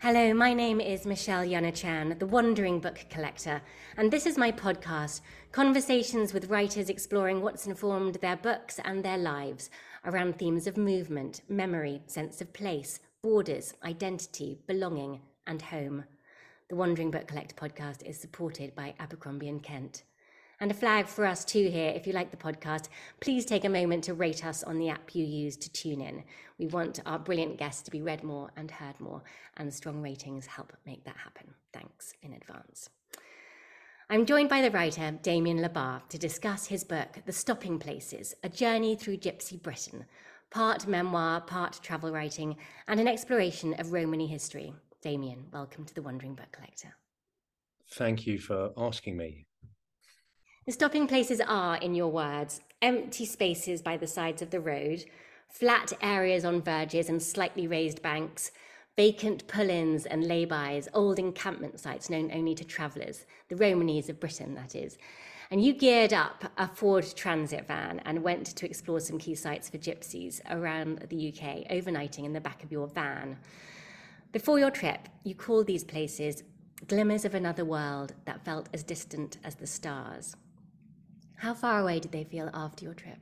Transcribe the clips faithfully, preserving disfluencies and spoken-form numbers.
Hello, my name is Michelle Yanachan, the Wandering Book Collector, and this is my podcast, Conversations with Writers Exploring what's informed their books and their lives around themes of movement, memory, sense of place, borders, identity, belonging, and home. The Wandering Book Collector podcast is supported by Abercrombie and Kent. And a flag for us too here. If you like the podcast, please take a moment to rate us on the app you use to tune in. We want our brilliant guests to be read more and heard more, and strong ratings help make that happen. Thanks in advance. I'm joined by the writer Damien Labarre to discuss his book, The Stopping Places, A Journey Through Gypsy Britain, part memoir, part travel writing, and an exploration of Romany history. Damien, welcome to the Wandering Book Collector. Thank you for asking me. The stopping places are, in your words, empty spaces by the sides of the road, flat areas on verges and slightly raised banks, vacant pull-ins and lay-bys, old encampment sites known only to travellers, the Romanys of Britain, that is. And you geared up a Ford Transit van and went to explore some key sites for gypsies around the U K, overnighting in the back of your van. Before your trip, you called these places glimmers of another world that felt as distant as the stars. How far away did they feel after your trip?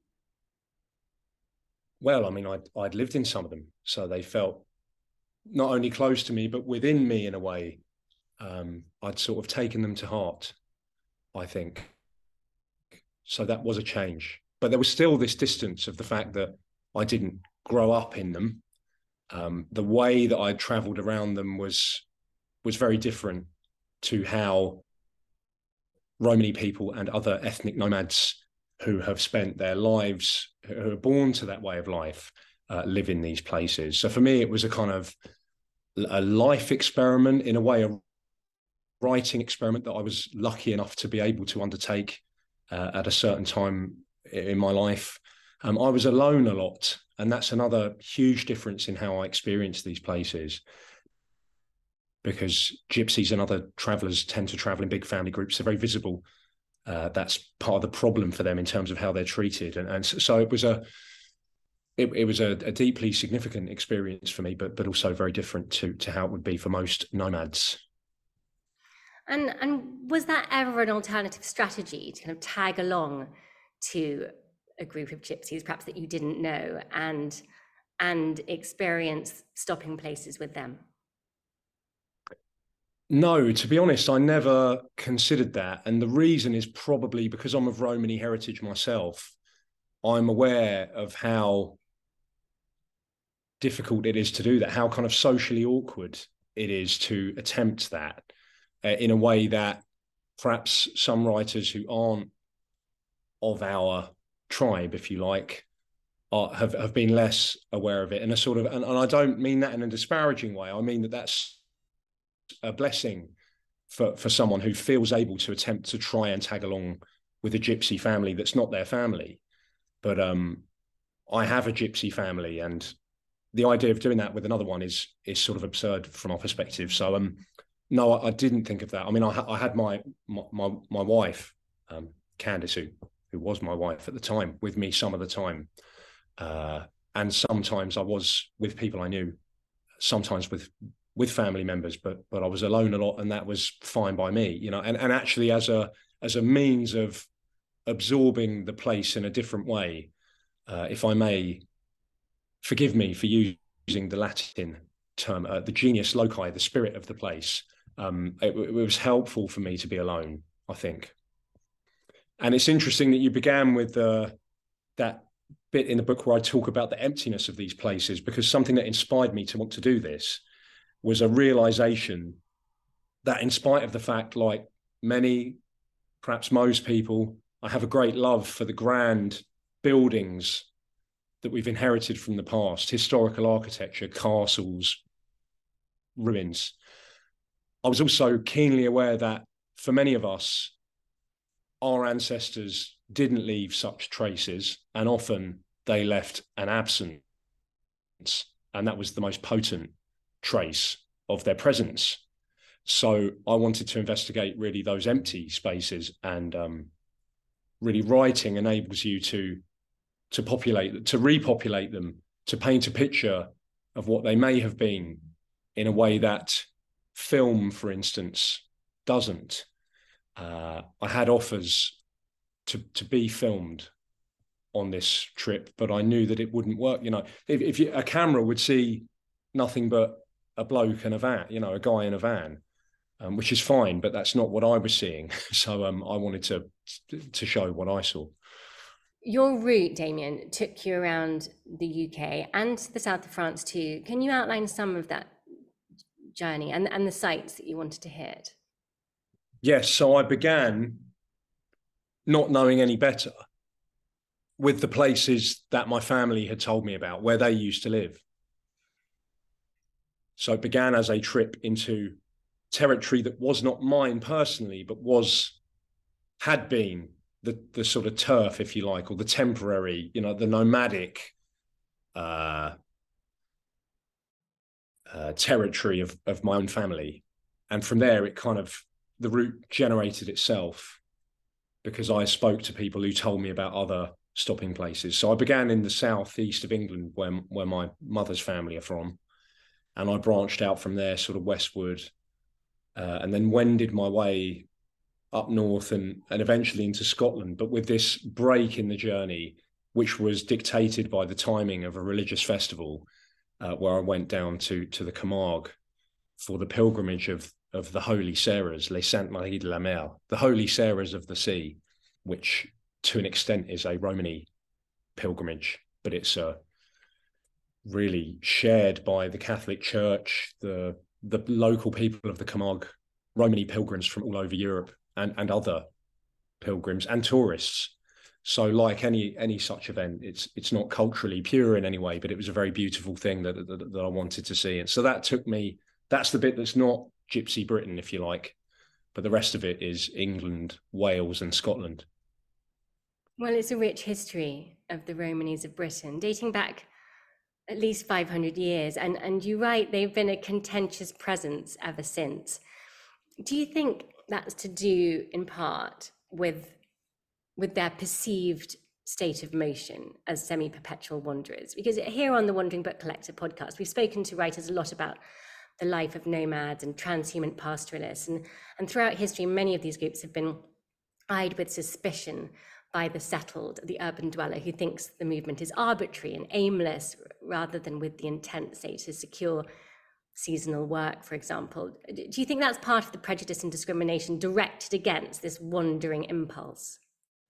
Well, I mean, I'd, I'd lived in some of them, so they felt not only close to me, but within me in a way. Um, I'd sort of taken them to heart, I think. So that was a change. But there was still this distance of the fact that I didn't grow up in them. Um, the way that I travelled around them was was very different to how Romany people and other ethnic nomads who have spent their lives, who are born to that way of life, uh, live in these places. So for me, it was a kind of a life experiment, in a way, a writing experiment that I was lucky enough to be able to undertake uh, at a certain time in my life. Um, I was alone a lot, and that's another huge difference in how I experience these places, because gypsies and other travellers tend to travel in big family groups. They're very visible. Uh, that's part of the problem for them in terms of how they're treated. And, and so it was a it, it was a, a deeply significant experience for me, but but also very different to, to how it would be for most nomads. And, and was that ever an alternative strategy to kind of tag along to a group of gypsies, perhaps that you didn't know, and and experience stopping places with them? No, to be honest, I never considered that. And the reason is probably because I'm of Romany heritage myself. I'm aware of how difficult it is to do that, how kind of socially awkward it is to attempt that uh, in a way that perhaps some writers who aren't of our tribe, if you like, are, have, have been less aware of it. And a sort of, and, and I don't mean that in a disparaging way. I mean that that's a blessing for, for someone who feels able to attempt to try and tag along with a gypsy family that's not their family. But um, I have a gypsy family, and the idea of doing that with another one is is sort of absurd from our perspective. So um, no, I, I didn't think of that. I mean, I, I had my my my, my wife, um, Candice, who who was my wife at the time, with me some of the time, uh, and sometimes I was with people I knew, sometimes with with family members, but but I was alone a lot, and that was fine by me, you know. And and actually, as a as a means of absorbing the place in a different way, uh, if I may, forgive me for using the Latin term, uh, the genius loci, the spirit of the place. Um, it, it was helpful for me to be alone, I think. And it's interesting that you began with uh, that bit in the book where I talk about the emptiness of these places, because something that inspired me to want to do this was a realization that, in spite of the fact, like many, perhaps most people, I have a great love for the grand buildings that we've inherited from the past, historical architecture, castles, ruins. I was also keenly aware that for many of us, our ancestors didn't leave such traces, and often they left an absence, and that was the most potent trace of their presence. So I wanted to investigate really those empty spaces, and um, really writing enables you to to populate, to repopulate them, to paint a picture of what they may have been in a way that film, for instance, doesn't. Uh, I had offers to to be filmed on this trip, but I knew that it wouldn't work. You know, if, if you, a camera would see nothing but a bloke in a van, you know, a guy in a van, um, which is fine, but that's not what I was seeing. So um, I wanted to to show what I saw. Your route, Damien, took you around the U K and the south of France too. Can you outline some of that journey and, and the sites that you wanted to hit? Yes, so I began not knowing any better with the places that my family had told me about, where they used to live. So it began as a trip into territory that was not mine personally, but was, had been the, the sort of turf, if you like, or the temporary, you know, the nomadic uh, uh, territory of, of my own family. And from there, it kind of, the route generated itself because I spoke to people who told me about other stopping places. So I began in the southeast of England, where, where my mother's family are from. And I branched out from there, sort of westward, uh, and then wended my way up north and, and eventually into Scotland, but with this break in the journey, which was dictated by the timing of a religious festival, uh, where I went down to, to the Camargue for the pilgrimage of, of the Holy Sarahs, Les Saintes Maries de la Mer, the Holy Sarahs of the Sea, which to an extent is a Romany pilgrimage, but it's uh, really shared by the Catholic Church, the, the local people of the Camargue, Romany pilgrims from all over Europe, and, and other pilgrims and tourists. So like any any such event, it's it's not culturally pure in any way, but it was a very beautiful thing that, that, that I wanted to see. And so that took me, that's the bit that's not Gypsy Britain, if you like, but the rest of it is England, Wales and Scotland. Well, it's a rich history of the Romanies of Britain, dating back at least five hundred years. And, and you're right, they've been a contentious presence ever since. Do you think that's to do in part with, with their perceived state of motion as semi-perpetual wanderers? Because here on the Wandering Book Collector podcast, we've spoken to writers a lot about the life of nomads and transhuman pastoralists. And, and throughout history, many of these groups have been eyed with suspicion by the settled, the urban dweller who thinks the movement is arbitrary and aimless rather than with the intent, say, to secure seasonal work, for example. Do you think that's part of the prejudice and discrimination directed against this wandering impulse?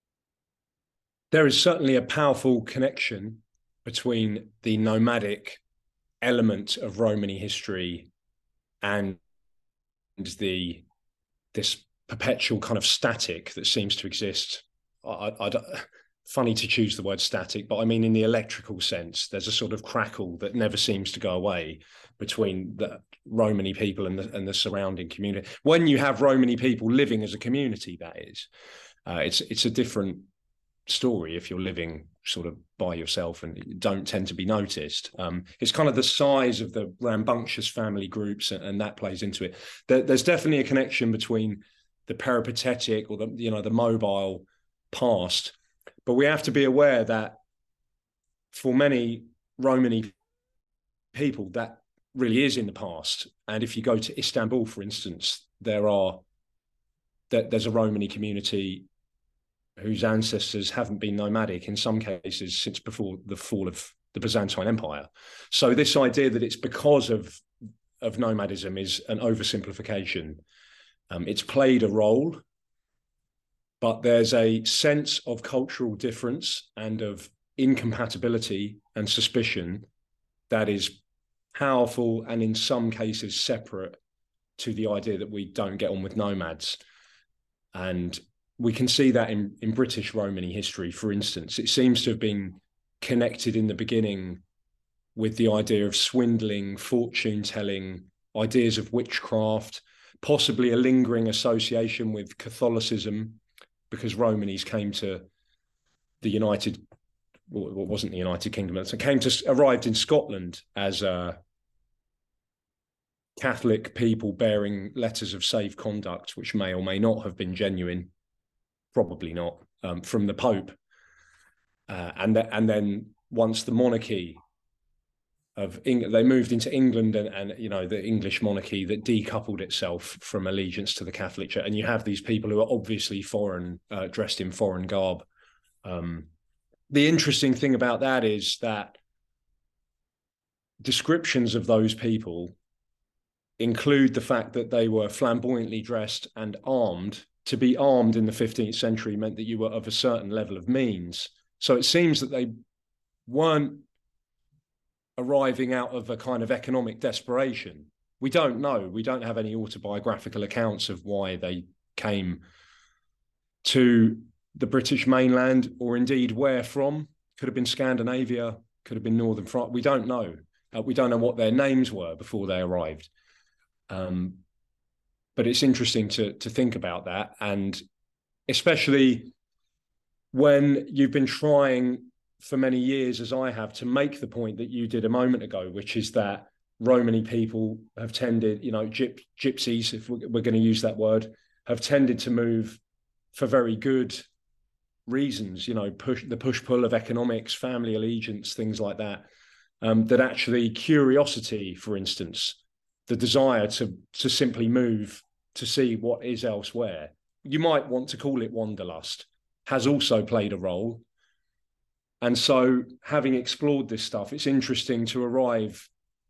There is certainly a powerful connection between the nomadic element of Romany history and the this perpetual kind of static that seems to exist. I, I, funny to choose the word static, but I mean in the electrical sense, there's a sort of crackle that never seems to go away between the Romany people and the, and the surrounding community. When you have Romany people living as a community, that is, uh, it's it's a different story if you're living sort of by yourself and don't tend to be noticed. Um, it's kind of the size of the rambunctious family groups, and, and that plays into it. There, there's definitely a connection between the peripatetic or the you know the mobile past, but we have to be aware that for many Romany people that really is in the past. And if you go to Istanbul, for instance, there are there's a Romany community whose ancestors haven't been nomadic in some cases since before the fall of the Byzantine Empire. So this idea that it's because of of nomadism is an oversimplification. Um, it's played a role, but there's a sense of cultural difference and of incompatibility and suspicion that is powerful and in some cases separate to the idea that we don't get on with nomads. And we can see that in, in British Romany history, for instance. It seems to have been connected in the beginning with the idea of swindling, fortune-telling, ideas of witchcraft, possibly a lingering association with Catholicism, because Romanies came to the United, well, it wasn't the United Kingdom, it came to, arrived in Scotland as uh, Catholic people bearing letters of safe conduct, which may or may not have been genuine, probably not, um, from the Pope. Uh, and, th- and then once the monarchy of Eng- they moved into England and, and you know the English monarchy that decoupled itself from allegiance to the Catholic Church, and you have these people who are obviously foreign, uh, dressed in foreign garb. Um, the interesting thing about that is that descriptions of those people include the fact that they were flamboyantly dressed and armed. To be armed in the fifteenth century meant that you were of a certain level of means. So it seems that they weren't arriving out of a kind of economic desperation. We don't know. We don't have any autobiographical accounts of why they came to the British mainland, or indeed where from. Could have been Scandinavia, could have been Northern France. We don't know. Uh, we don't know what their names were before they arrived. Um, but it's interesting to, to think about that. And especially when you've been trying for many years, as I have, to make the point that you did a moment ago, which is that Romany people have tended, you know, gyp, gypsies, if we're, we're going to use that word, have tended to move for very good reasons, you know, push the push-pull of economics, family allegiance, things like that, um, that actually curiosity, for instance, the desire to to simply move to see what is elsewhere, you might want to call it wanderlust, has also played a role. And so having explored this stuff, it's interesting to arrive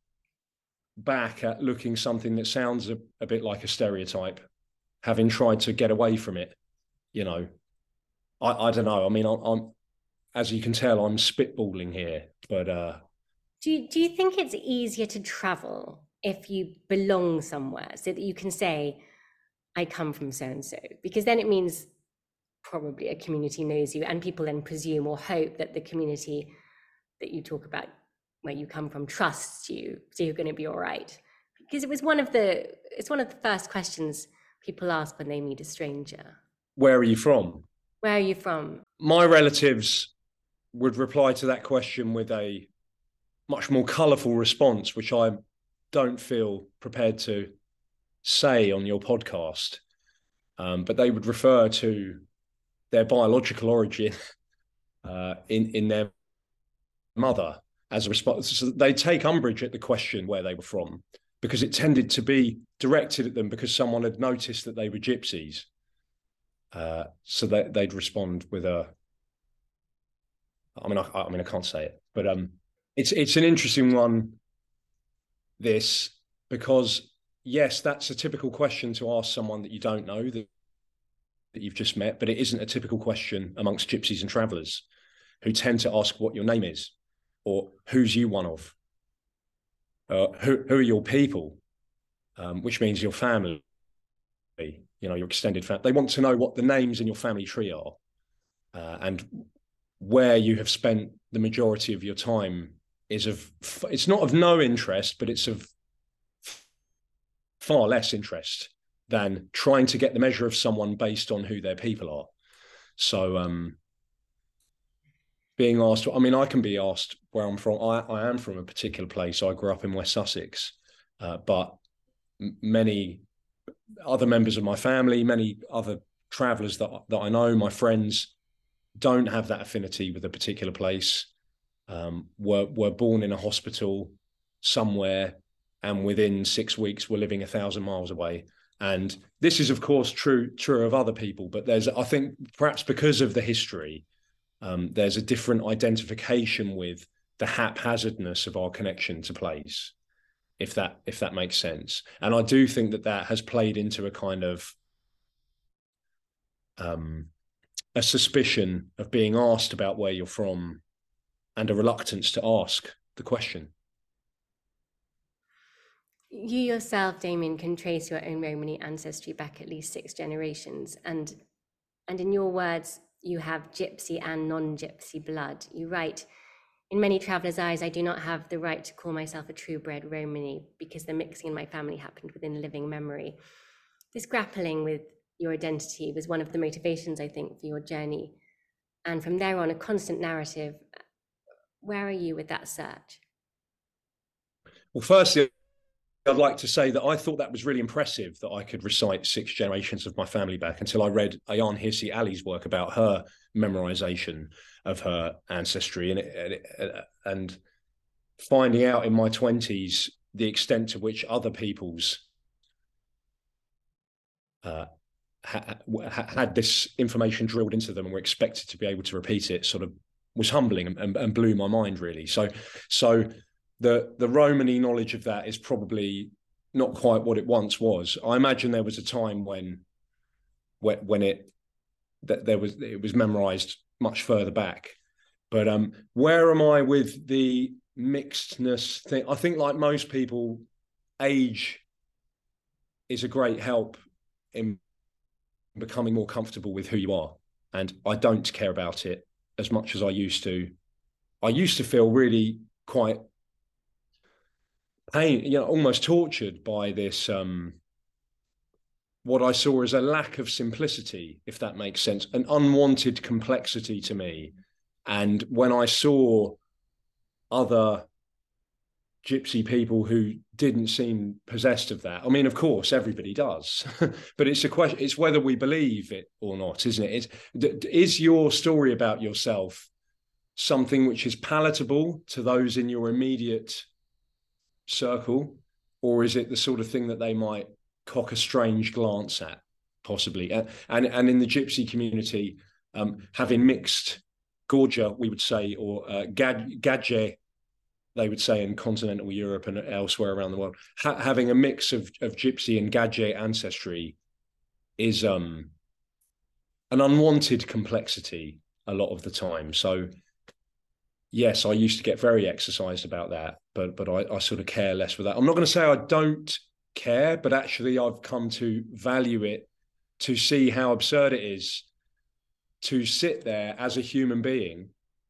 back at looking something that sounds a, a bit like a stereotype, having tried to get away from it, you know. I, I don't know. I mean, I'm, I'm, as you can tell, I'm spitballing here, but... Uh, do you, do you think it's easier to travel if you belong somewhere, so that you can say, I come from so-and-so? Because then it means probably a community knows you, and people then presume or hope that the community that you talk about, where you come from, trusts you, so you're going to be all right. Because it was one of the, it's one of the first questions people ask when they meet a stranger. Where are you from? Where are you from? My relatives would reply to that question with a much more colourful response, which I don't feel prepared to say on your podcast. Um, but they would refer to their biological origin uh, in, in their mother as a response. So they take umbrage at the question where they were from, because it tended to be directed at them because someone had noticed that they were gypsies. Uh, so they, they'd respond with a, I mean, I, I mean, I can't say it, but um, it's it's an interesting one, this, because yes, that's a typical question to ask someone that you don't know, that, that you've just met, but it isn't a typical question amongst gypsies and travellers, who tend to ask what your name is, or who's you one of, uh, who who are your people, um, which means your family, you know, your extended family. They want to know what the names in your family tree are, uh, and where you have spent the majority of your time is of, it's not of no interest, but it's of far less interest than trying to get the measure of someone based on who their people are. So um, being asked, I mean, I can be asked where I'm from. I, I am from a particular place. I grew up in West Sussex, uh, but many other members of my family, many other travellers that, that I know, my friends, don't have that affinity with a particular place, um, were, were born in a hospital somewhere, and within six weeks were living a thousand miles away. And this is, of course, true true of other people, but there's, I think, perhaps because of the history, um, there's a different identification with the haphazardness of our connection to place, if that if that makes sense. And I do think that that has played into a kind of um, a suspicion of being asked about where you're from, and a reluctance to ask the question. You yourself, Damien, can trace your own Romany ancestry back at least six generations. And, and in your words, you have gypsy and non-gypsy blood. You write, in many travellers' eyes, I do not have the right to call myself a true-bred Romany because the mixing in my family happened within living memory. This grappling with your identity was one of the motivations, I think, for your journey. And from there on, a constant narrative. Where are you with that search? Well, firstly, I'd like to say that I thought that was really impressive, that I could recite six generations of my family back, until I read Ayaan Hirsi Ali's work about her memorization of her ancestry. And, it, and finding out in my twenties the extent to which other people's uh, ha- had this information drilled into them and were expected to be able to repeat it sort of was humbling and, and, and blew my mind, really. So, so the the Romany knowledge of that is probably not quite what it once was. I imagine there was a time when, when, when it that there was it was memorized much further back. But um, where am I with the mixedness thing? I think, like most people, age is a great help in becoming more comfortable with who you are. And I don't care about it as much as I used to. I used to feel really quite pain, you know, almost tortured by this, um, what I saw as a lack of simplicity, if that makes sense, an unwanted complexity to me. And when I saw other gypsy people who didn't seem possessed of that, I mean, of course, everybody does, but it's a question, it's whether we believe it or not, isn't it? It's, is your story about yourself something which is palatable to those in your immediate circle, or is it the sort of thing that they might cock a strange glance at, possibly? And and, and in the gypsy community, um, having mixed Gorja, we would say, or uh, gad, Gadje, they would say in continental Europe and elsewhere around the world, ha- having a mix of, of gypsy and Gadje ancestry is um, an unwanted complexity a lot of the time. So yes, I used to get very exercised about that, but but I, I sort of care less with that. I'm not going to say I don't care, but actually I've come to value it, to see how absurd it is to sit there as a human being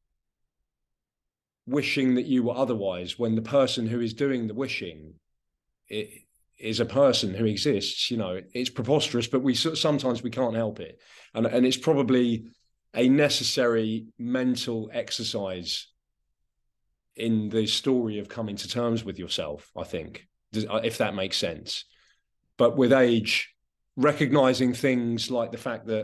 wishing that you were otherwise, when the person who is doing the wishing it is a person who exists. You know, it's preposterous, but we sometimes we can't help it. And, and it's probably a necessary mental exercise in the story of coming to terms with yourself, I think, if that makes sense. But with age, recognizing things like the fact that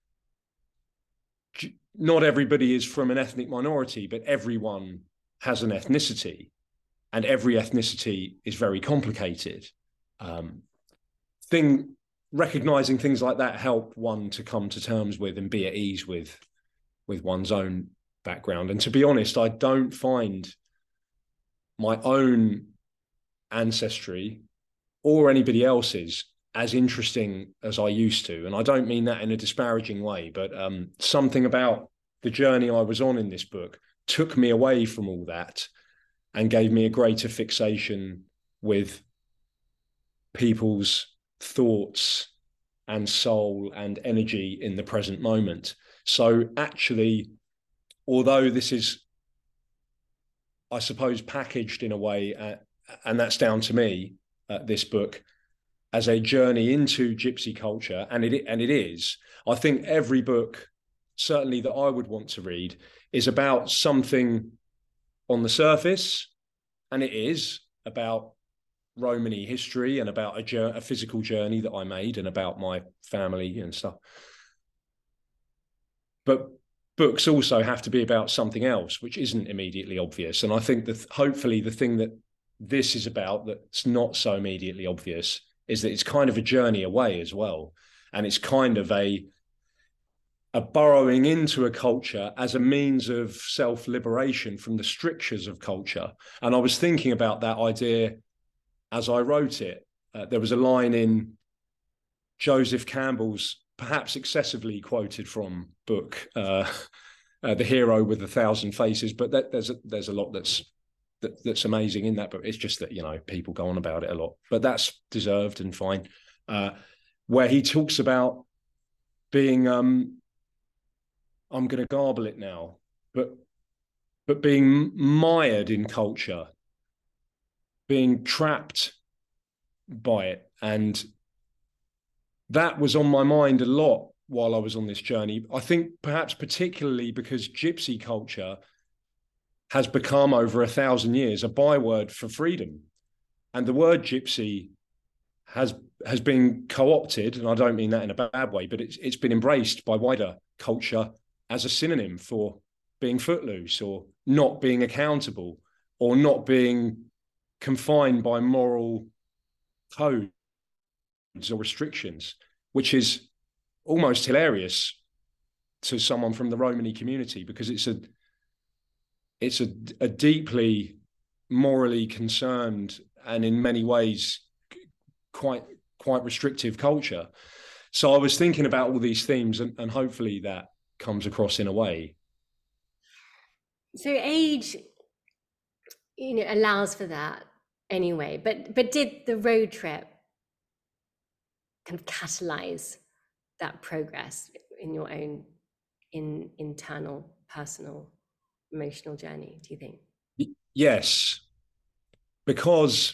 not everybody is from an ethnic minority, but everyone has an ethnicity, and every ethnicity is very complicated. Um, thing recognizing things like that help one to come to terms with and be at ease with with one's own background. And to be honest, I don't find my own ancestry or anybody else's as interesting as I used to. And I don't mean that in a disparaging way, but um, something about the journey I was on in this book took me away from all that and gave me a greater fixation with people's thoughts and soul and energy in the present moment. So actually, although this is, I suppose, packaged in a way, uh, and that's down to me, uh, this book, as a journey into gypsy culture, and it and it is, I think every book, certainly that I would want to read, is about something on the surface, and it is about Romany history and about a, journey, a physical journey that I made and about my family and stuff. But books also have to be about something else, which isn't immediately obvious. And I think that hopefully the thing that this is about that's not so immediately obvious is that it's kind of a journey away as well. And it's kind of a, a burrowing into a culture as a means of self-liberation from the strictures of culture. And I was thinking about that idea as I wrote it. Uh, there was a line in Joseph Campbell's perhaps excessively quoted from book, uh, uh, The Hero with a Thousand Faces, but that, there's a, there's a lot that's that, that's amazing in that book. It's just that, you know, people go on about it a lot, but that's deserved and fine. Uh, where he talks about being, um, I'm going to garble it now, but but being mired in culture, being trapped by it. And that was on my mind a lot while I was on this journey. I think perhaps particularly because gypsy culture has become, over a thousand years, a byword for freedom. And the word gypsy has has been co-opted, and I don't mean that in a bad way, but it's it's been embraced by wider culture as a synonym for being footloose or not being accountable or not being confined by moral codes or restrictions, which is almost hilarious to someone from the Romany community, because it's a it's a, a deeply morally concerned and in many ways quite quite restrictive culture. So I was thinking about all these themes, and, and hopefully that comes across in a way. So age, you know, allows for that anyway. But but did the road trip kind of catalyze that progress in your own in internal, personal, emotional journey, do you think? Yes, because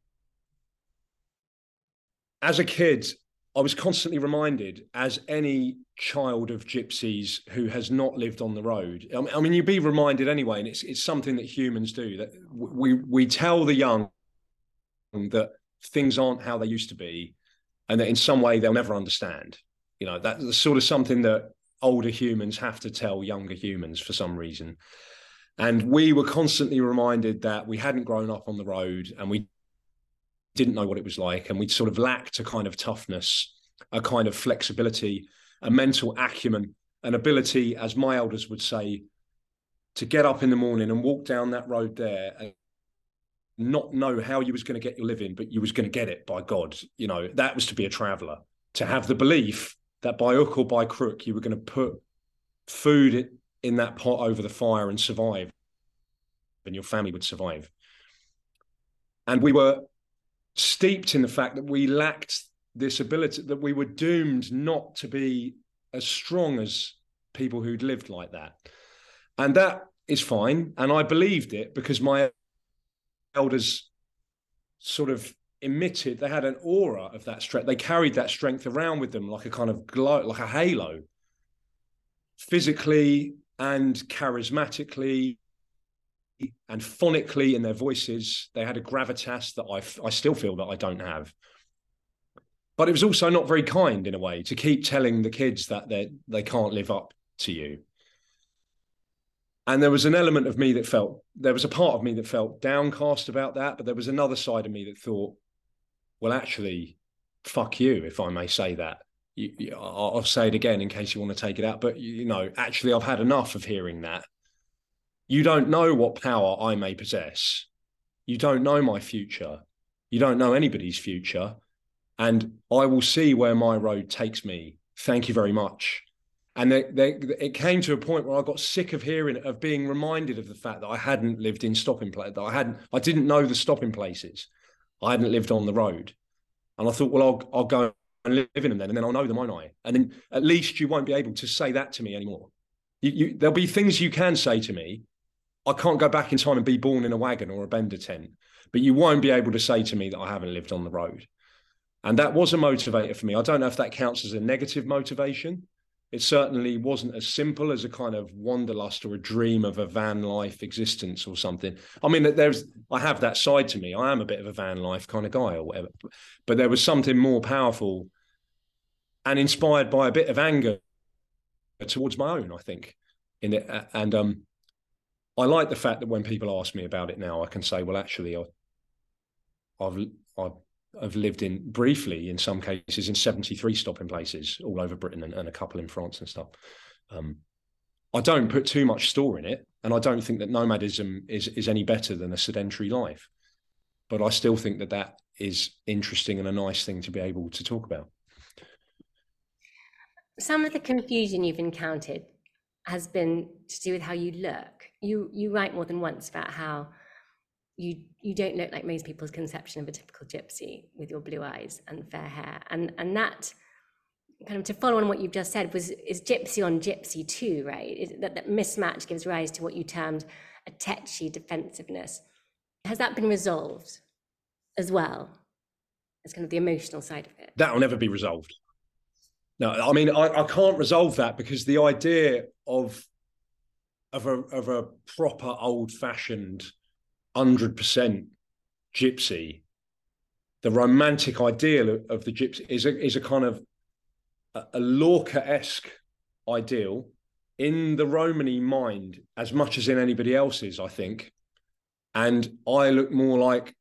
as a kid, I was constantly reminded, as any child of gypsies who has not lived on the road, I mean, you'd be reminded anyway, and it's it's something that humans do, that we we tell the young that things aren't how they used to be, and that in some way they'll never understand. You know, that's sort of something that older humans have to tell younger humans for some reason. And we were constantly reminded that we hadn't grown up on the road, and we didn't know what it was like, and we'd sort of lacked a kind of toughness, a kind of flexibility, a mental acumen, an ability, as my elders would say, to get up in the morning and walk down that road there and not know how you was going to get your living, but you was going to get it by God. You know, that was to be a traveller, to have the belief that by hook or by crook you were going to put food in that pot over the fire and survive, and your family would survive. And we were steeped in the fact that we lacked this ability, that we were doomed not to be as strong as people who'd lived like that. And that is fine. And I believed it because my elders sort of emitted, they had an aura of that strength. They carried that strength around with them like a kind of glow, like a halo, physically and charismatically and phonically in their voices. They had a gravitas that I, I still feel that I don't have. But it was also not very kind in a way to keep telling the kids that they they can't live up to you. And there was an element of me that felt, there was a part of me that felt downcast about that, but there was another side of me that thought, well, actually, fuck you, if I may say that. You, you, I'll say it again in case you want to take it out, but, you know, actually, I've had enough of hearing that. You don't know what power I may possess. You don't know my future. You don't know anybody's future. And I will see where my road takes me. Thank you very much. And they, they, it came to a point where I got sick of hearing, of being reminded of the fact that I hadn't lived in stopping places, that I hadn't, I didn't know the stopping places. I hadn't lived on the road. And I thought, well, I'll, I'll go and live in them then, and then I'll know them, won't I? And then at least you won't be able to say that to me anymore. You, you, there'll be things you can say to me. I can't go back in time and be born in a wagon or a bender tent, but you won't be able to say to me that I haven't lived on the road. And that was a motivator for me. I don't know if that counts as a negative motivation. It certainly wasn't as simple as a kind of wanderlust or a dream of a van life existence or something. I mean, there's, I have that side to me. I am a bit of a van life kind of guy or whatever, but there was something more powerful and inspired by a bit of anger towards my own, I think. In it, and um, I like the fact that when people ask me about it now, I can say, well, actually, I, I've, I've I've lived in briefly in some cases in seventy-three stopping places all over Britain and, and a couple in France and stuff. Um, I don't put too much store in it, and I don't think that nomadism is is any better than a sedentary life. But I still think that that is interesting and a nice thing to be able to talk about. Some of the confusion you've encountered has been to do with how you look. You you write more than once about how You, you don't look like most people's conception of a typical gypsy with your blue eyes and fair hair. And and that, kind of to follow on what you've just said, was is gypsy on gypsy too, right? Is that, that mismatch gives rise to what you termed a tetchy defensiveness. Has that been resolved as well? As kind of the emotional side of it? That will never be resolved. No, I mean, I, I can't resolve that, because the idea of, of, a, of a proper old-fashioned one hundred percent gypsy, the romantic ideal of, of the gypsy is a, is a kind of a, a Lorca-esque ideal in the Romany mind as much as in anybody else's, I think. and I look more like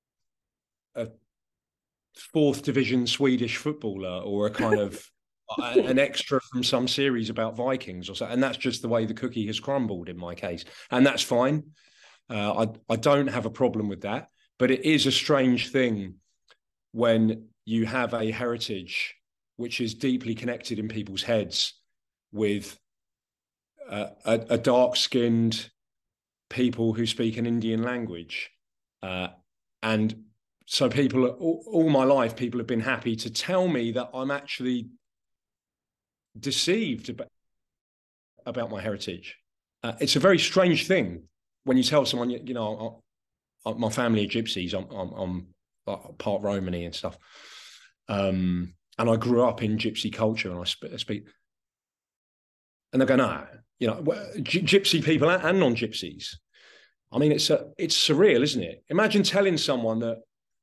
a fourth division Swedish footballer or a kind of an extra from some series about Vikings or so. And that's just the way the cookie has crumbled in my case. And that's fine. Uh, I, I don't have a problem with that. But it is a strange thing when you have a heritage which is deeply connected in people's heads with uh, a, a dark-skinned people who speak an Indian language. Uh, and so people, all, all my life, people have been happy to tell me that I'm actually deceived about, about my heritage. Uh, it's a very strange thing when you tell someone, you, you know, I, I, my family are gypsies, I'm, I'm, I'm part Romany and stuff. Um, and I grew up in gypsy culture and I, sp- I speak, and they go, no, you know, gypsy people and non-gypsies. I mean, it's a, it's surreal, isn't it? Imagine telling someone that,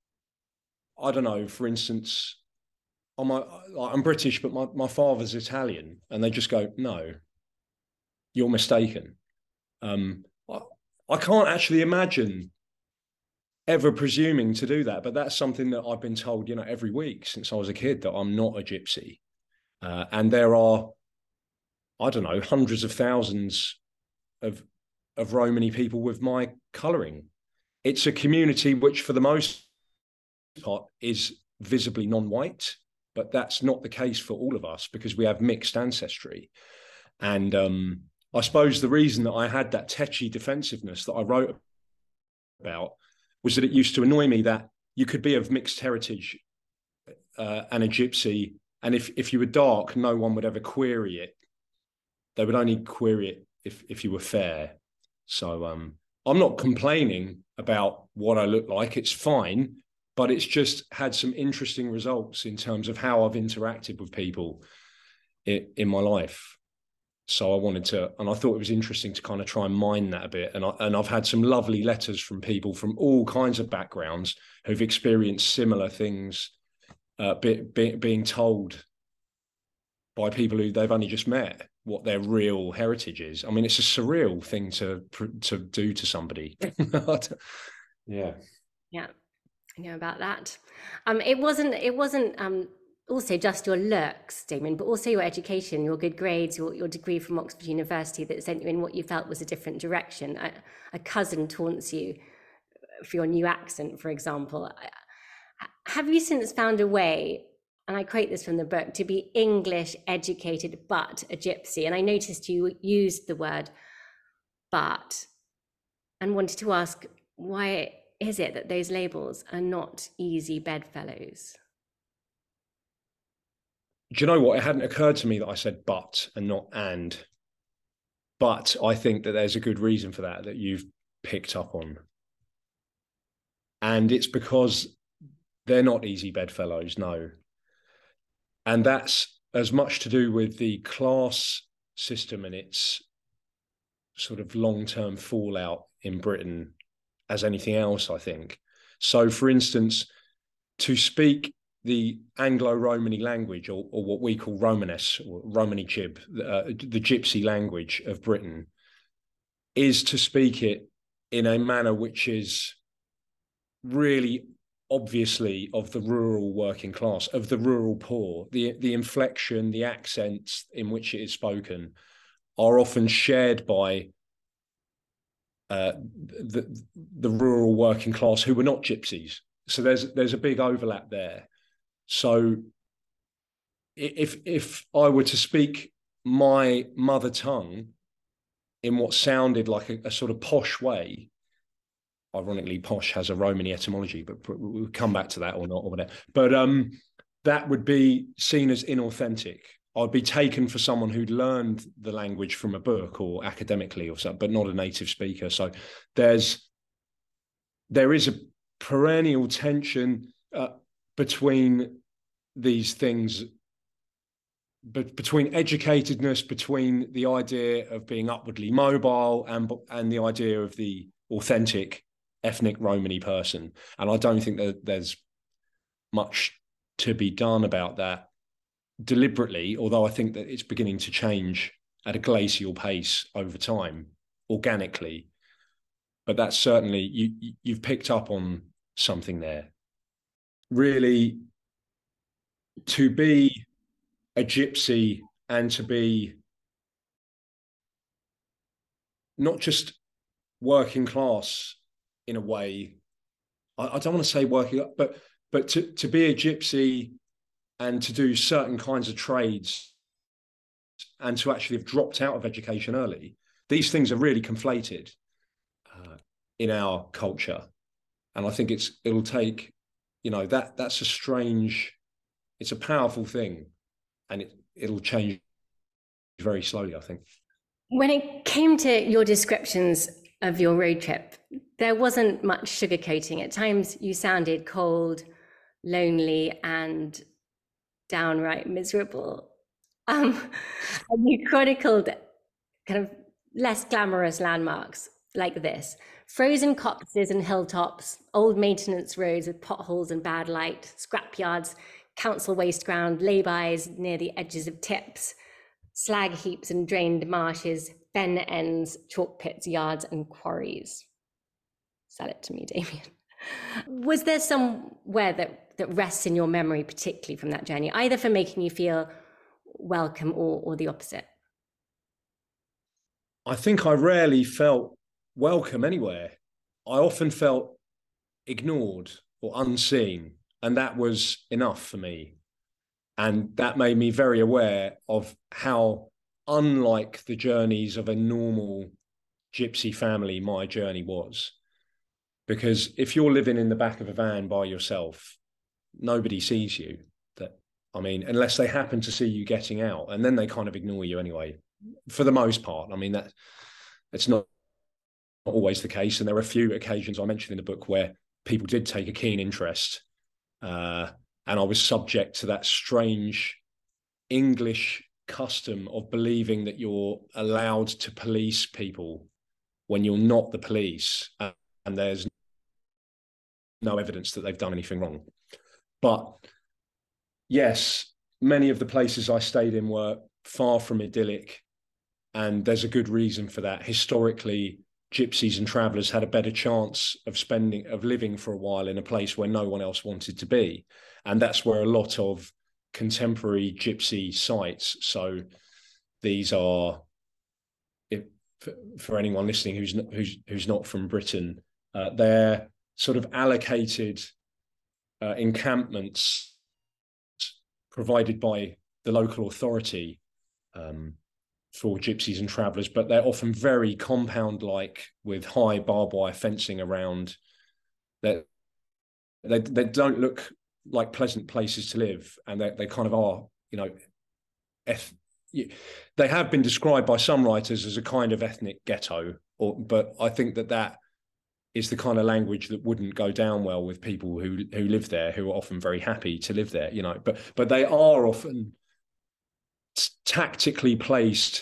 I don't know, for instance, I'm, a, I'm British, but my, my father's Italian, and they just go, no, you're mistaken. Um, I, I can't actually imagine ever presuming to do that, but that's something that I've been told, you know, every week since I was a kid, that I'm not a gypsy. Uh, and there are, I don't know, hundreds of thousands of of Romany people with my colouring. It's a community which, for the most part, is visibly non-white, but that's not the case for all of us because we have mixed ancestry. And um, I suppose the reason that I had that tetchy defensiveness that I wrote about was that it used to annoy me that you could be of mixed heritage uh, and a gypsy, and if if you were dark, no one would ever query it. They would only query it if if you were fair. So um, I'm not complaining about what I look like. It's fine, but it's just had some interesting results in terms of how I've interacted with people in, in my life. So I wanted to, and I thought it was interesting to kind of try and mine that a bit. And, I, and I've had some lovely letters from people from all kinds of backgrounds who've experienced similar things, uh, be, be, being told by people who they've only just met what their real heritage is. I mean, it's a surreal thing to to do to somebody. Yeah. Yeah, I know about that. Um, it wasn't, it wasn't um, also just your looks, Damien, but also your education, your good grades, your, your degree from Oxford University that sent you in what you felt was a different direction. A, a cousin taunts you for your new accent, for example. Have you since found a way, and I quote this from the book, to be English educated but a gypsy? And I noticed you used the word but, and wanted to ask, why is it that those labels are not easy bedfellows? Do you know what? It hadn't occurred to me that I said but and not and. But I think that there's a good reason for that, that you've picked up on. And it's because they're not easy bedfellows, no. And that's as much to do with the class system and its sort of long-term fallout in Britain as anything else, I think. So, for instance, to speak the Anglo-Romany language, or, or what we call Romanes, or Romany Chib, uh, the gypsy language of Britain, is to speak it in a manner which is really obviously of the rural working class, of the rural poor. The, the inflection, the accents in which it is spoken are often shared by uh, the, the rural working class who were not gypsies. So there's there's a big overlap there. So if if I were to speak my mother tongue in what sounded like a, a sort of posh way, ironically, posh has a Romany etymology, but we'll come back to that or not or whatever. But um, that would be seen as inauthentic. I'd be taken for someone who'd learned the language from a book or academically or something, but not a native speaker. So there's there is a perennial tension uh, between these things, but between educatedness, between the idea of being upwardly mobile and and the idea of the authentic ethnic Romany person. And I don't think that there's much to be done about that deliberately, although I think that it's beginning to change at a glacial pace over time, organically. but that's certainly, you, you've picked up on something there. Really, to be a gypsy and to be not just working class in a way, I, I don't want to say working, but but to, to be a gypsy and to do certain kinds of trades and to actually have dropped out of education early, these things are really conflated uh, in our culture. And I think it's it'll take, you know, that that's a strange, it's a powerful thing, and it, it'll change very slowly, I think. When it came to your descriptions of your road trip, there wasn't much sugarcoating. At times you sounded cold, lonely, and downright miserable. Um, and you chronicled kind of less glamorous landmarks like this: frozen copses and hilltops, old maintenance roads with potholes and bad light, scrapyards, council waste ground, lay-bys near the edges of tips, slag heaps and drained marshes, fen ends, chalk pits, yards, and quarries. Sell it to me, Damien. Was there somewhere that, that rests in your memory, particularly from that journey, either for making you feel welcome or, or the opposite? I think I rarely felt welcome anywhere. I often felt ignored or unseen, and that was enough for me. And that made me very aware of how unlike the journeys of a normal gypsy family my journey was. Because if you're living in the back of a van by yourself, nobody sees you. That I mean, unless they happen to see you getting out, and then they kind of ignore you anyway, for the most part. I mean, that it's not always the case. And there are a few occasions I mentioned in the book where people did take a keen interest. Uh, and I was subject to that strange English custom of believing that you're allowed to police people when you're not the police, and, and there's no evidence that they've done anything wrong. But yes, many of the places I stayed in were far from idyllic, and there's a good reason for that. Historically, gypsies and travellers had a better chance of spending, of living for a while in a place where no one else wanted to be. And that's where a lot of contemporary gypsy sites, so these are, if, for anyone listening who's not, who's, who's not from Britain, uh, they're sort of allocated uh, encampments provided by the local authority um, for gypsies and travellers, but they're often very compound-like with high barbed wire fencing around. They, they, they don't look like pleasant places to live, and they, they kind of are, you know, eth- they have been described by some writers as a kind of ethnic ghetto, or, but I think that that is the kind of language that wouldn't go down well with people who who live there, who are often very happy to live there, you know, but but they are often tactically placed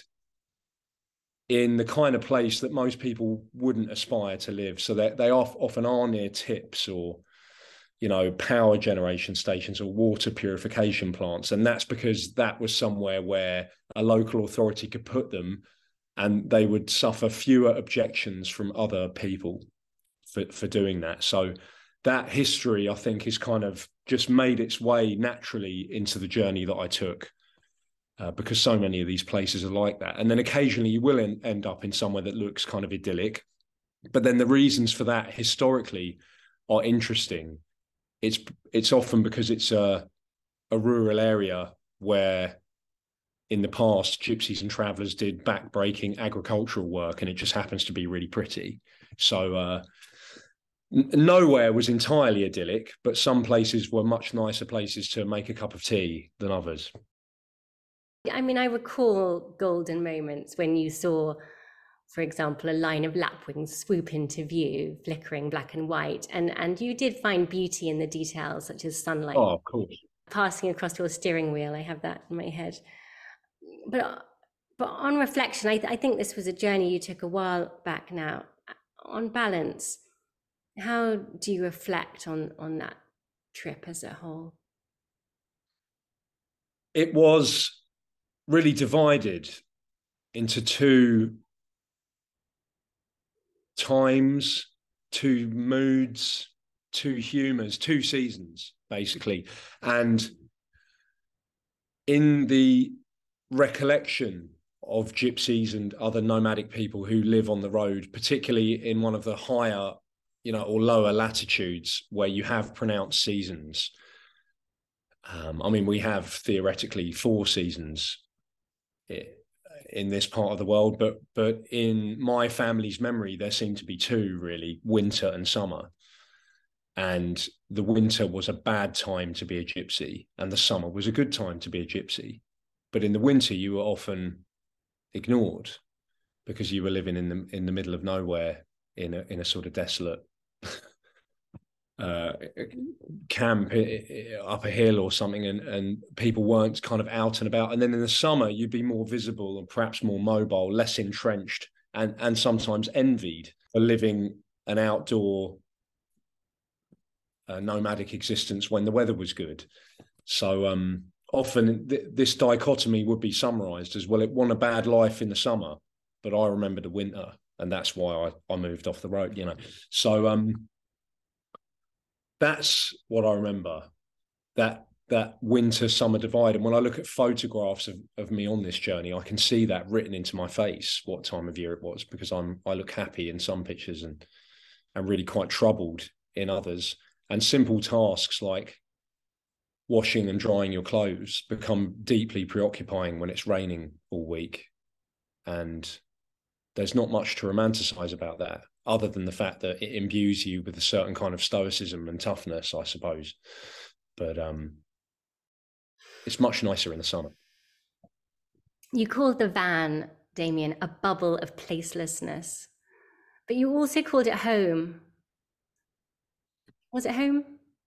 in the kind of place that most people wouldn't aspire to live. So they, they often are near tips or, you know, power generation stations or water purification plants. And that's because that was somewhere where a local authority could put them and they would suffer fewer objections from other people for, for doing that. So that history, I think, is kind of just made its way naturally into the journey that I took. Uh, because so many of these places are like that. And then occasionally you will en- end up in somewhere that looks kind of idyllic. But then the reasons for that historically are interesting. It's it's often because it's a, a rural area where in the past gypsies and travellers did back-breaking agricultural work, and it just happens to be really pretty. So uh, n- nowhere was entirely idyllic, but some places were much nicer places to make a cup of tea than others. I mean, I recall golden moments when you saw, for example, a line of lapwings swoop into view, flickering black and white, and, and you did find beauty in the details, such as sunlight Oh, of course. passing across your steering wheel. I have that in my head. But but on reflection, I, th- I think this was a journey you took a while back now. On balance, how do you reflect on, on that trip as a whole? It was really divided into two times, two moods, two humours, two seasons, basically. And in the recollection of gypsies and other nomadic people who live on the road, particularly in one of the higher, you know, or lower latitudes where you have pronounced seasons. Um, I mean, we have theoretically four seasons in this part of the world, but but in my family's memory, there seemed to be two, really, winter and summer. And the winter was a bad time to be a gypsy, and the summer was a good time to be a gypsy. But in the winter, you were often ignored because you were living in the in the middle of nowhere in a in a sort of desolate uh, camp up a hill or something, and and people weren't kind of out and about. And then in the summer, you'd be more visible and perhaps more mobile, less entrenched, and and sometimes envied for living an outdoor uh, nomadic existence when the weather was good. So um often th- this dichotomy would be summarized as, well, it won a bad life in the summer, but I remember the winter, and that's why I, I moved off the road, you know. So um, that's what I remember, that that winter-summer divide. And when I look at photographs of, of me on this journey, I can see that written into my face, what time of year it was, because I'm I look happy in some pictures and and really quite troubled in others. And simple tasks like washing and drying your clothes become deeply preoccupying when it's raining all week. And there's not much to romanticize about that, other than the fact that it imbues you with a certain kind of stoicism and toughness, I suppose. But um, it's much nicer in the summer. You called the van, Damien, a bubble of placelessness, but you also called it home. Was it home?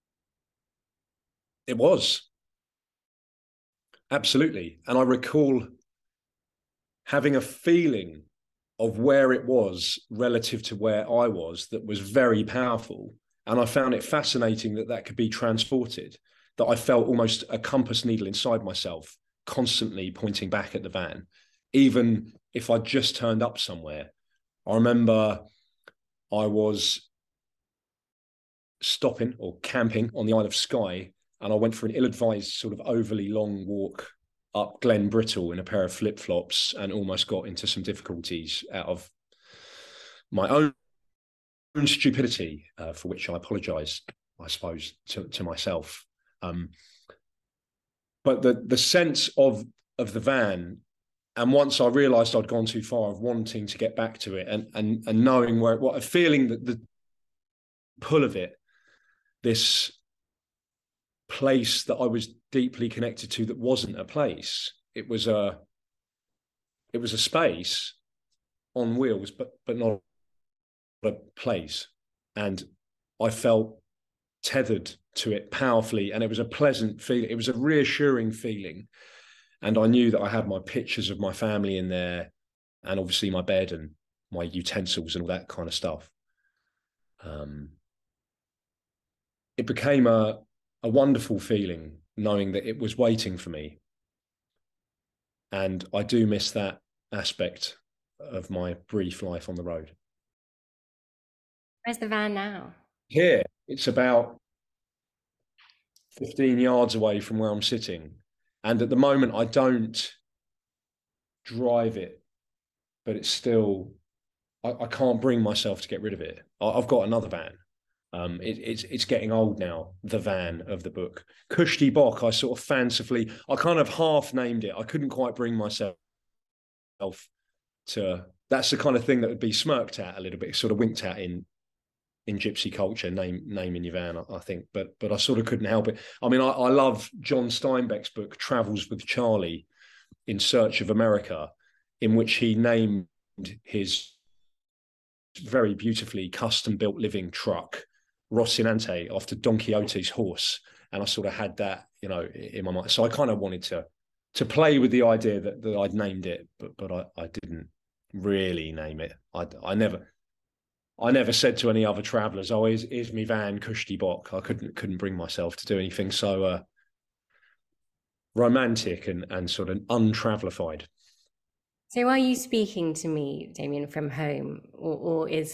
It was. Absolutely. And I recall having a feeling of where it was relative to where I was that was very powerful. And I found it fascinating that that could be transported, that I felt almost a compass needle inside myself, constantly pointing back at the van, even if I just turned up somewhere. I remember I was stopping or camping on the Isle of Skye, and I went for an ill-advised sort of overly long walk up Glen Brittle in a pair of flip-flops and almost got into some difficulties out of my own stupidity, uh, for which I apologise, I suppose, to, to myself. Um, but the the sense of of the van, and once I realised I'd gone too far, of wanting to get back to it, and and and knowing where, what a feeling that the pull of it, this place that I was deeply connected to that wasn't a place. It was a it was a space on wheels, but but not a place. And I felt tethered to it powerfully, and it was a pleasant feeling. It was a reassuring feeling. And I knew that I had my pictures of my family in there, and obviously my bed and my utensils and all that kind of stuff. Um, it became a, a wonderful feeling knowing that it was waiting for me. And I do miss that aspect of my brief life on the road. Where's the van now? Here, it's about fifteen yards away from where I'm sitting. And at the moment, I don't drive it, but it's still, I, I can't bring myself to get rid of it. I, I've got another van. Um, it, it's it's getting old now, the van of the book. Kushti Bok, I sort of fancifully, I kind of half named it. I couldn't quite bring myself to, that's the kind of thing that would be smirked at a little bit, sort of winked at in in gypsy culture, name naming your van, I, I think. But but I sort of couldn't help it. I mean, I, I love John Steinbeck's book, Travels with Charlie, In Search of America, in which he named his very beautifully custom-built living truck Rocinante after Don Quixote's horse. And I sort of had that, you know, in my mind. So I kind of wanted to to play with the idea that, that I'd named it, but but I, I didn't really name it. I, I never I never said to any other travellers, "Oh, is is me van Kushti Bok?" I couldn't couldn't bring myself to do anything so uh, romantic and and sort of untravelified. So are you speaking to me, Damien, from home, or, or is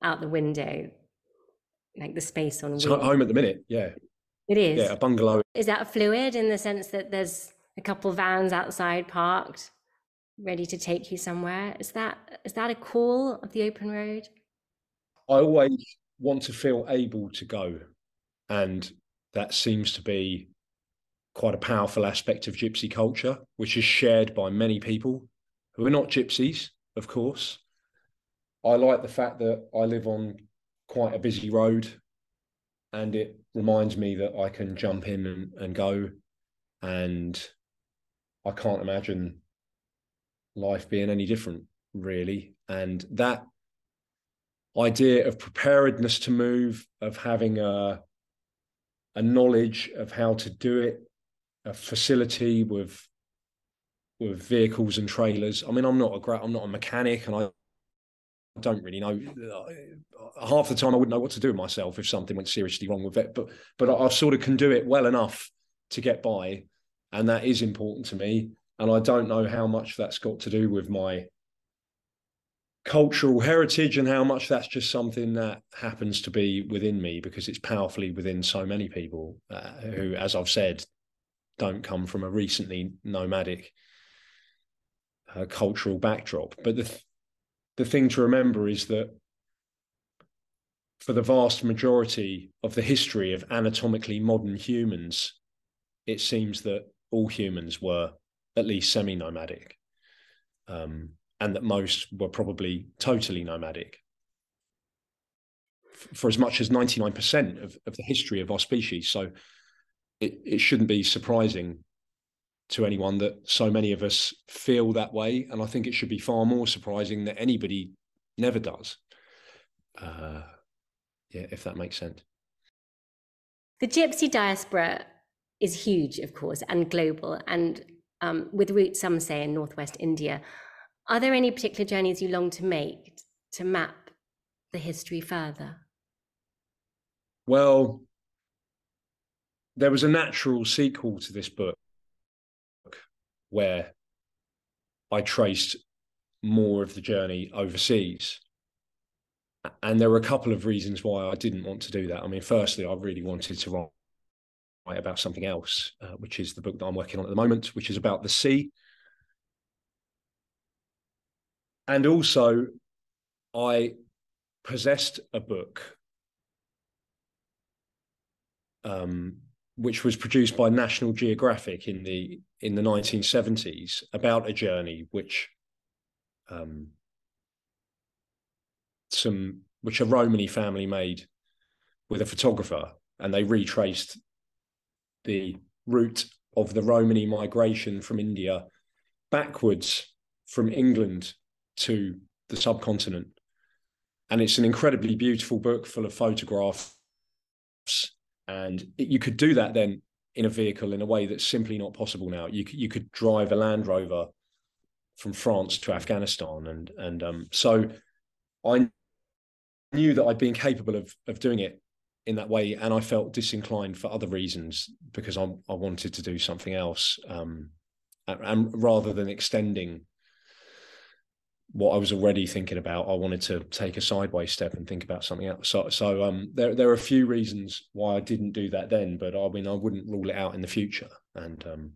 out the window, like the space on It's wheels. home at the minute, yeah. It is. Yeah, a bungalow. Is that fluid in the sense that there's a couple vans outside parked, ready to take you somewhere? Is that is that a call of the open road? I always want to feel able to go, and that seems to be quite a powerful aspect of gypsy culture, which is shared by many people who are not gypsies, of course. I like the fact that I live on quite a busy road, and it reminds me that I can jump in and, and go, and I can't imagine life being any different, really. And that idea of preparedness to move, of having a, a knowledge of how to do it, a facility with with vehicles and trailers. I mean, I'm not a great, I'm not a mechanic, and I don't really know. Half the time, I wouldn't know what to do with myself if something went seriously wrong with it. But but I, I sort of can do it well enough to get by, and that is important to me. And I don't know how much that's got to do with my cultural heritage and how much that's just something that happens to be within me, because it's powerfully within so many people uh, who, as I've said, don't come from a recently nomadic uh, cultural backdrop. But the th- the thing to remember is that for the vast majority of the history of anatomically modern humans, it seems that all humans were at least semi-nomadic, um, and that most were probably totally nomadic. F- for as much as ninety-nine percent of, of the history of our species. So it, it shouldn't be surprising to anyone that so many of us feel that way. And I think it should be far more surprising that anybody never does. Uh, yeah, if that makes sense. The gypsy diaspora is huge, of course, and global, and um, with roots, some say, in northwest India. Are there any particular journeys you long to make to map the history further? Well, there was a natural sequel to this book where I traced more of the journey overseas. And there were a couple of reasons why I didn't want to do that. I mean, firstly, I really wanted to write about something else, uh, which is the book that I'm working on at the moment, which is about the sea. And also, I possessed a book um, which was produced by National Geographic in the in the nineteen seventies about a journey which um, some which a Romany family made with a photographer, and they retraced the route of the Romany migration from India backwards from England to the subcontinent. And it's an incredibly beautiful book full of photographs. And it, you could do that then in a vehicle in a way that's simply not possible now. You, you could drive a Land Rover from France to Afghanistan. And, and um, so I knew that I'd been capable of, of doing it in that way. And I felt disinclined for other reasons because I, I wanted to do something else. Um, and, and rather than extending what I was already thinking about, I wanted to take a sideways step and think about something else. So, so um, there, there are a few reasons why I didn't do that then, but I mean, I wouldn't rule it out in the future. And um,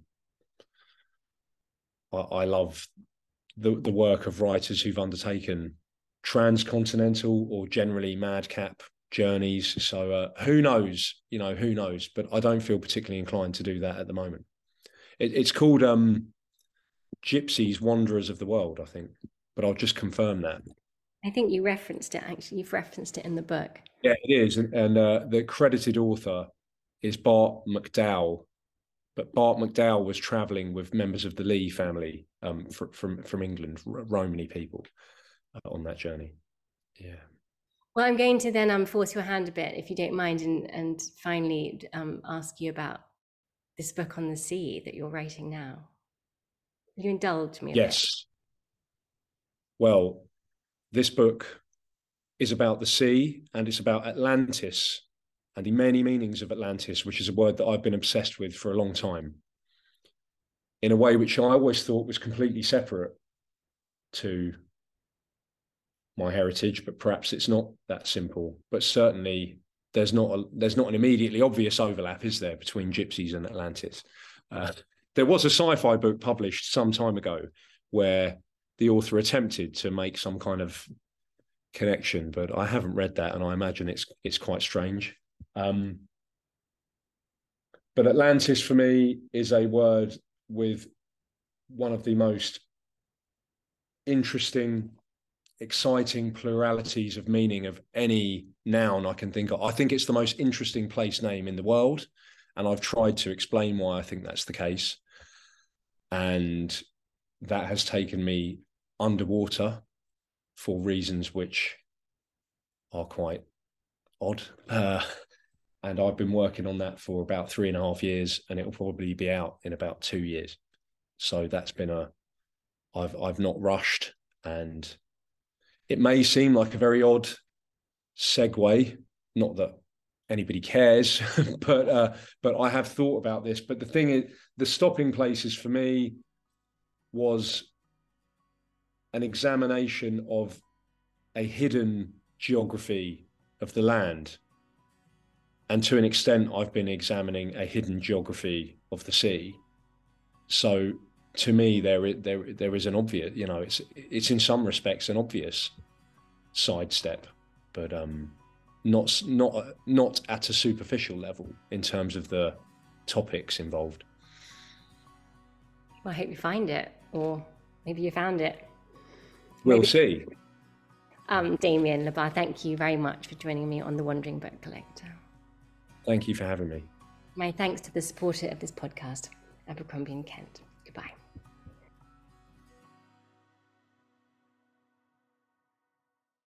I, I love the, the work of writers who've undertaken transcontinental or generally madcap journeys. So uh, who knows, you know, who knows, but I don't feel particularly inclined to do that at the moment. It, it's called um, Gypsies, Wanderers of the World, I think. But I'll just confirm that. I think you referenced it, actually. You've referenced it in the book. Yeah, it is. And, and uh, the credited author is Bart McDowell. But Bart McDowell was travelling with members of the Lee family um, from, from, from England, Romany people, uh, on that journey. Yeah. Well, I'm going to then um, force your hand a bit, if you don't mind, and, and finally um, ask you about this book on the sea that you're writing now. Will you indulge me a yes. bit? Well, this book is about the sea, and it's about Atlantis and the many meanings of Atlantis, which is a word that I've been obsessed with for a long time, in a way which I always thought was completely separate to my heritage, but perhaps it's not that simple. But certainly there's not a, there's not an immediately obvious overlap, is there, between Gypsies and Atlantis? Uh, there was a sci-fi book published some time ago where the author attempted to make some kind of connection, but I haven't read that, and I imagine it's it's quite strange. Um, but Atlantis for me is a word with one of the most interesting, exciting pluralities of meaning of any noun I can think of. I think it's the most interesting place name in the world, and I've tried to explain why I think that's the case. And that has taken me underwater for reasons which are quite odd. Uh, and I've been working on that for about three and a half years, and it will probably be out in about two years. So that's been a, I've I've not rushed, and it may seem like a very odd segue, not that anybody cares, but uh, but I have thought about this. But the thing is, the stopping places for me was an examination of a hidden geography of the land. And to an extent, I've been examining a hidden geography of the sea. So to me, there is, there, there is an obvious, you know, it's it's in some respects an obvious sidestep, but um, not not not at a superficial level in terms of the topics involved. Well, I hope you find it, or maybe you found it. We'll maybe. see. Um, Damien Le Bar, thank you very much for joining me on The Wandering Book Collector. Thank you for having me. My thanks to the supporter of this podcast, Abercrombie and Kent. Goodbye.